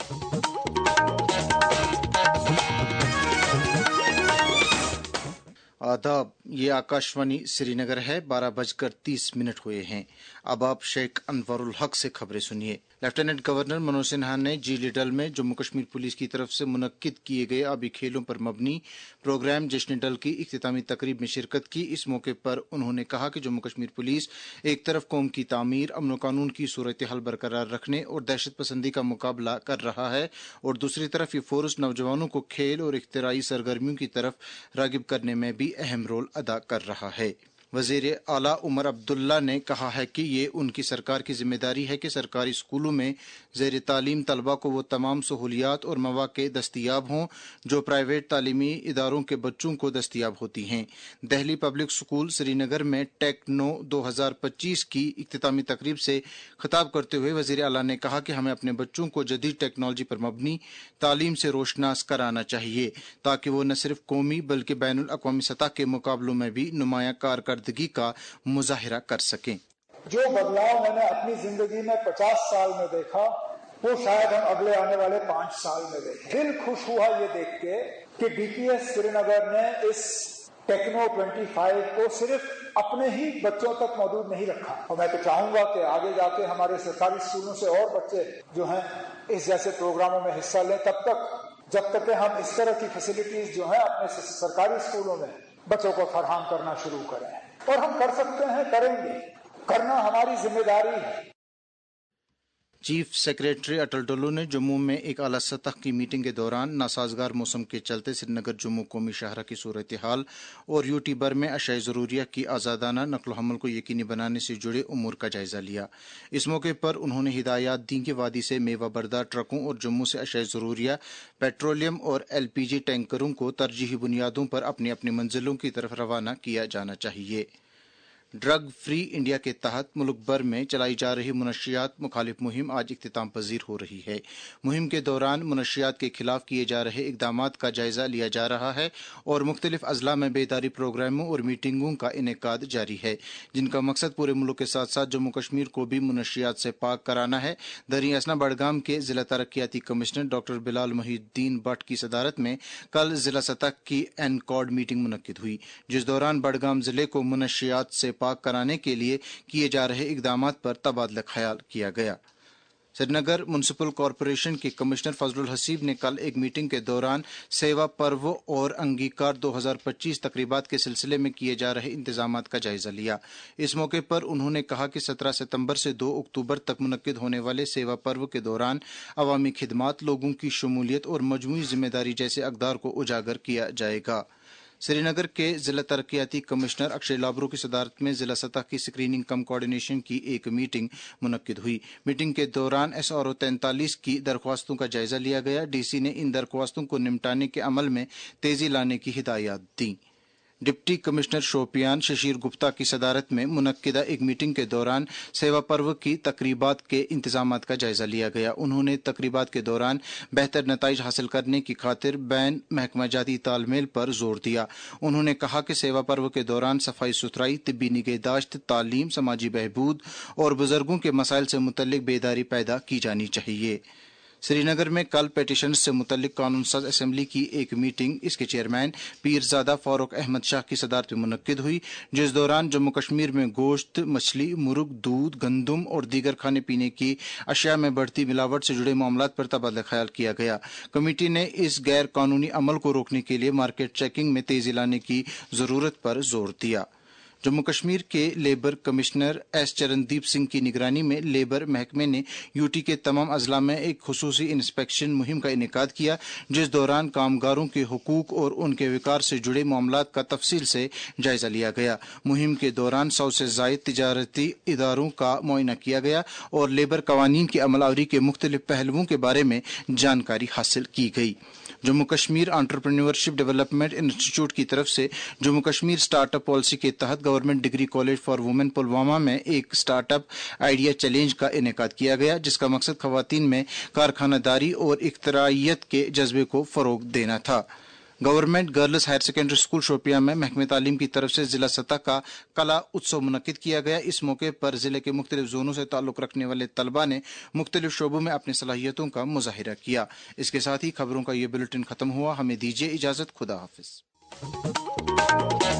आदाब, ये आकाशवाणी श्रीनगर है। 12:30 हुए हैं। अब आप शेख अनवरुल हक से खबरें सुनिए। लेफ्टिनेंट गवर्नर मनोज सिन्हा ने जी लिडल में जम्मू कश्मीर पुलिस की तरफ से मुनक्किद किए गए आबी खेलों पर मबनी प्रोग्राम जश्न डल की इख्तितामी तकरीब में शिरकत की। इस मौके पर उन्होंने कहा कि जम्मू कश्मीर पुलिस एक तरफ कौम की तामीर, अमन कानून की सूरत हाल बरकरार रखने और दहशत पसंदी का मुकाबला कर रहा है और दूसरी तरफ ये फोर्स नौजवानों को खेल और इख्तिराई सरगर्मियों की तरफ रागिब करने में भी अहम रोल अदा कर रहा है। वजीर आला उमर अब्दुल्ला ने कहा है कि ये उनकी सरकार की जिम्मेदारी है कि सरकारी स्कूलों में ज़ेर तालीम तलबा को वो तमाम सहूलियात और मौक़े दस्तियाब हों जो प्राइवेट तालीमी इदारों के बच्चों को दस्तियाब होती हैं। दहली पब्लिक स्कूल श्रीनगर में टेक्नो 2025 की इख्तितामी तकरीब से खिताब करते हुए वजीर आला ने कहा कि हमें अपने बच्चों को जदीद टेक्नोलॉजी पर मबनी तालीम से रोशनास कराना चाहिए ताकि वो न सिर्फ कौमी बल्कि बैनुल अक़वामी सतह के मुकाबलों में भी नुमाया कारकर्दगी का मुजाहिरा कर सकें। जो बदलाव मैंने अपनी जिंदगी में 50 साल में देखा वो शायद हम अगले आने वाले 5 साल में देखें। दिल खुश हुआ ये देख के कि डीपीएस श्रीनगर ने इस टेक्नो 25 को सिर्फ अपने ही बच्चों तक मौजूद नहीं रखा और मैं तो चाहूंगा कि आगे जाके हमारे सरकारी स्कूलों से और बच्चे जो हैं इस जैसे प्रोग्रामों में हिस्सा लें। जब तक हम इस तरह की फैसिलिटीज जो है अपने सरकारी स्कूलों में बच्चों को फराहम करना शुरू करें और हम कर सकते हैं, करेंगे, करना हमारी जिम्मेदारी है। चीफ सेक्रेटरी अटल डल्लू ने जम्मू में एक आला सतह की मीटिंग के दौरान नासाजगार मौसम के चलते श्रीनगर जम्मू कौमी शाहरा की सूरत हाल और यूटी बर में अशाए ज़रूरिया की आज़ादाना नकल हमल को यकीनी बनाने से जुड़े उमूर का जायजा लिया। इस मौके पर उन्होंने हिदायत दी कि वादी से मेवा बरदार ट्रकों और जम्मू से अशाए ज़रूरिया, पेट्रोलियम और LPG टैंकरों को तरजीही बुनियादों पर अपनी अपनी मंजिलों की तरफ रवाना किया जाना चाहिए। ड्रग फ्री इंडिया के तहत मुल्क भर में चलाई जा रही मुनशियात मुखालिफ मुहिम आज इख्तिताम पजीर हो रही है। मुहिम के दौरान मुनशियात के खिलाफ किए जा रहे इकदामात का जायजा लिया जा रहा है और मुख्तलिफ अजला में बेदारी प्रोग्रामों और मीटिंगों का इनेकाद जारी है जिनका मकसद पूरे मुल्क के साथ साथ जम्मू कश्मीर को भी मुनशियात से पाक कराना है। दरी असना बड़गाम के जिला तरक्याती कमिश्नर डॉक्टर बिलाल मोहिउद्दीन भट्ट की सदारत में कल जिला सतह की एनकॉर्ड मीटिंग मुनक्किद हुई जिस दौरान बड़गाम जिले को मुनशियात से पाक कराने के लिए किए जा रहे इकदामात पर तबादला ख्याल किया गया। श्रीनगर म्युनिसिपल कॉरपोरेशन के कमिश्नर फजलुल हसीब ने कल एक मीटिंग के दौरान सेवा पर्व और अंगीकार 2025 तकरीबात के सिलसिले में किए जा रहे इंतजामात का जायजा लिया। इस मौके पर उन्होंने कहा कि 17 सितंबर से 2 अक्टूबर तक मुनक्किद होने वाले सेवा पर्व के दौरान अवामी खिदमात, लोगों की शमूलियत और मजमूई जिम्मेदारी जैसे अक़दार को उजागर किया जाएगा। श्रीनगर के जिला तरक्याती कमिश्नर अक्षय लाबरू की सदारत में जिला सतह की स्क्रीनिंग कम कोऑर्डिनेशन की एक मीटिंग मुनक्किद हुई। मीटिंग के दौरान SRO 43 की दरख्वास्तों का जायजा लिया गया। DC ने इन दरख्वास्तों को निपटाने के अमल में तेजी लाने की हिदायत दी। डिप्टी कमिश्नर शोपियान शशीर गुप्ता की सदारत में मुनक्किदा एक मीटिंग के दौरान सेवा पर्व की तकरीबात के इंतजामात का जायजा लिया गया। उन्होंने तकरीबात के दौरान बेहतर नताइज हासिल करने की खातिर बैन महकमा जाती तालमेल पर जोर दिया। उन्होंने कहा कि सेवा पर्व के दौरान सफाई सुथराई, तिब्बी निगहदाश्त, तालीम, समाजी बहबूद और बुजुर्गों के मसाइल से मुतल्लिक बेदारी पैदा की जानी चाहिए। श्रीनगर में कल पेटिशन से मुतल्लिक कानून साज असेंबली की एक मीटिंग इसके चेयरमैन पीरजादा फारूक अहमद शाह की सदारत में मुनक्किद हुई जिस दौरान जम्मू कश्मीर में गोश्त, मछली, मुर्ग, दूध, गंदुम और दीगर खाने पीने की अशिया में बढ़ती मिलावट से जुड़े मामलात पर तबादला ख्याल किया गया। कमेटी ने इस गैर कानूनी अमल को रोकने के लिए मार्केट चेकिंग में तेजी लाने की जरूरत पर जोर दिया। जम्मू कश्मीर के labour commissioner S Charandeep Singh की निगरानी में लेबर महकमे ने यूटी के तमाम अजला में एक खुसूसी इंस्पेक्शन मुहिम का इनेकाद किया जिस दौरान कामगारों के हुकूक और उनके विकार से जुड़े मामलात का तफसील से जायजा लिया गया। मुहिम के दौरान 100 से ज़ायद तिजारती इदारों का मुआयना किया गया और लेबर कवानीन की अमलावरी के मुख्तलिफ पहलुओं के बारे में जानकारी हासिल की गई। Jammu Kashmir entrepreneurship development institute की तरफ से जम्मू कश्मीर स्टार्टअप पॉलिसी के तहत government degree college for women Pulwama में एक स्टार्टअप आइडिया चैलेंज का इनेकाद किया गया जिसका मकसद खवातीन में कारखानादारी और इख्तिराइयत के जज्बे को फरोग देना था। Government girls higher secondary school Shopian में महकमे तालीम की तरफ से जिला सतह का कला उत्सव मुनक्किद किया गया। इस मौके पर जिले के मुख्तलिफ जोनों से ताल्लुक रखने वाले तलबा ने मुख्तलिफ शोबों में अपनी सलाहियतों का मुजाहिरा किया। इसके साथ ही खबरों का ये बुलेटिन खत्म हुआ। हमें दीजिए इजाजत। खुदा हाफिज।